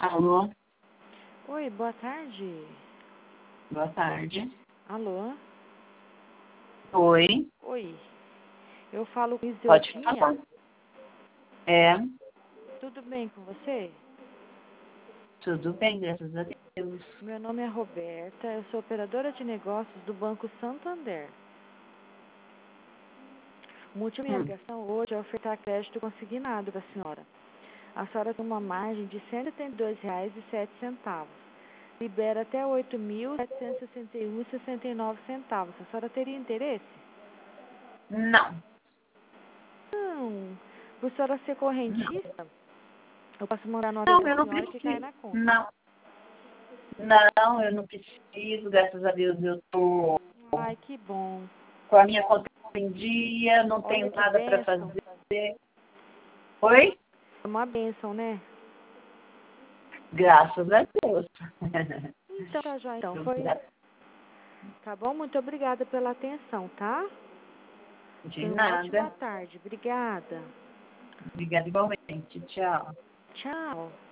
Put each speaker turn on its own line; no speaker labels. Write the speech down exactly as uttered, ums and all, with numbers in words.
Alô?
Oi, boa tarde.
Boa tarde.
Alô?
Oi.
Oi. Eu falo com
Pode
Isiltinha.
falar. É,
Tudo bem com você?
tudo bem, graças a Deus.
Meu nome é Roberta, eu sou operadora de negócios do Banco Santander. O motivo da minha
Hum.
ligação hoje é ofertar crédito consignado para a senhora. A senhora tem uma margem de cento e setenta e dois reais e sete centavos. Libera até oito mil setecentos e sessenta e um reais e sessenta e nove centavos. A senhora teria interesse?
Não,
Não. Por senhora ser
não.
correntista, eu posso mandar nota
Não,
para
eu
a
não
senhora que cai
preciso.
na conta.
Não, não, eu não preciso, graças a Deus eu tô
Ai, que bom.
com a minha conta em dia, não
Olha
tenho
que
nada para
bênção.
fazer. Oi?
É uma bênção, né?
Graças a Deus.
Então, tá já. Então,
Eu
foi.
gra-
Tá bom? Muito obrigada pela atenção, tá?
De
Tenha uma ótima
nada.
tarde. Obrigada.
Obrigada igualmente. Tchau.
Tchau.